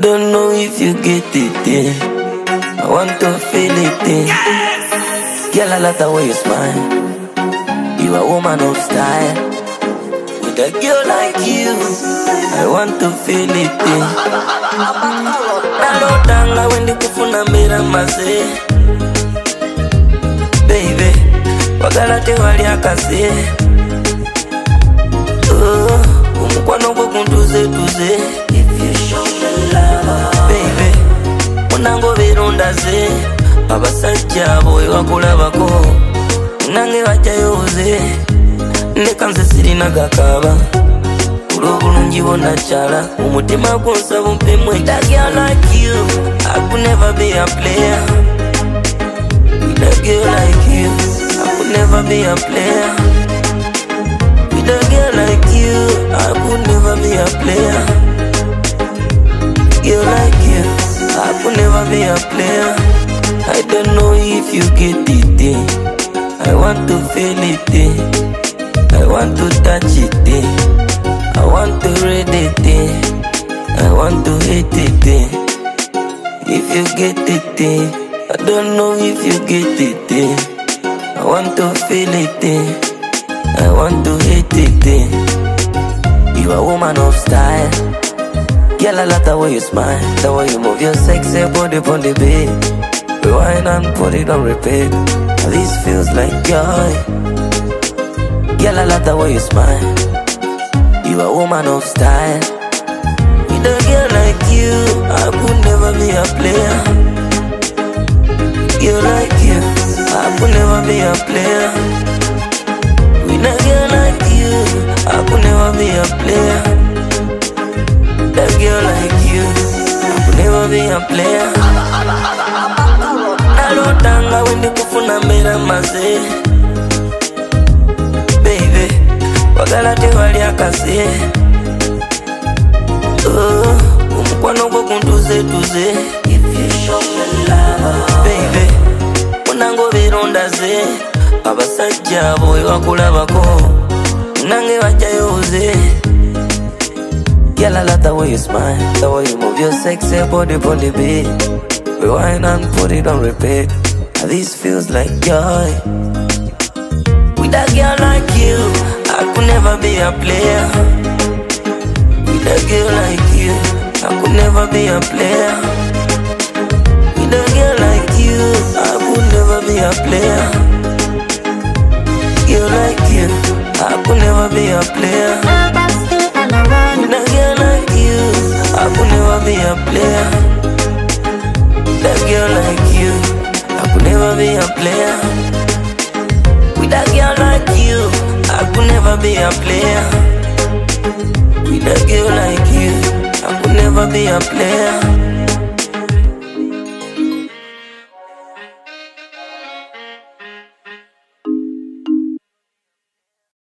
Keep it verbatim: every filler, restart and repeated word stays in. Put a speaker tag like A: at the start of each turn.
A: don't know if you get it, yeah. I want to feel it, yeah. Yes! Girl, I like the way you smile. You a woman of style. With a girl like you, I want to feel it, yeah. Nalotanga when the kufuna mera maze. Baby, wagala te wali akase. Oh, umukwano gwo kuntuze tuze. If you show me love, baby, munango birundaze. Abasajja boy bakulabako, nange bajayoze. Nekanze sirina gakaba, bulungi bona chala. Umutima gunsaba umpemwe. With a girl like you, I could never be a player. With a girl like you, I could never be a player. With a girl like you, I could never be a player. Girl like you, I could never be a player. I don't know if you get it, eh. I want to feel it, eh. I want to touch it, eh. I want to read it, eh. I want to hit it, eh. If you get it, eh. I don't know if you get it, eh. I want to feel it, eh. I want to hit it, eh. You a woman of style. Girl, I like the way you smile, the way you move your sexy body on the bed. Rewind and put it on repeat. This feels like joy. Girl, I like the way you smile. You a woman of style. With a girl like you, I could never be a player. Girl like you, I could never be a player. With a girl like you, I could never be a player. That girl like you, I could never be a player. Nalotanga when the kufuna mera maze. Baby, wagala te wali akase. Oh, umukwano gwo kuntuze tuze. If you show me love, baby, munango birundaze. Abasajja boy bakulabako, nange bajayoze. Girl, I like the way you smile, the way you move your sexy body on the bed. Rewind and put it on repeat. This feels like joy. With a girl like you, I could never be a player. With a girl like you, I could never be a player. With a girl like you, I could never be a player. Girl like you, I could never be a player. With a girl like you, I could never be a player. That girl like you, I could never be a player. With a girl like you, I could never be a player. With a girl like you, I could never be a player.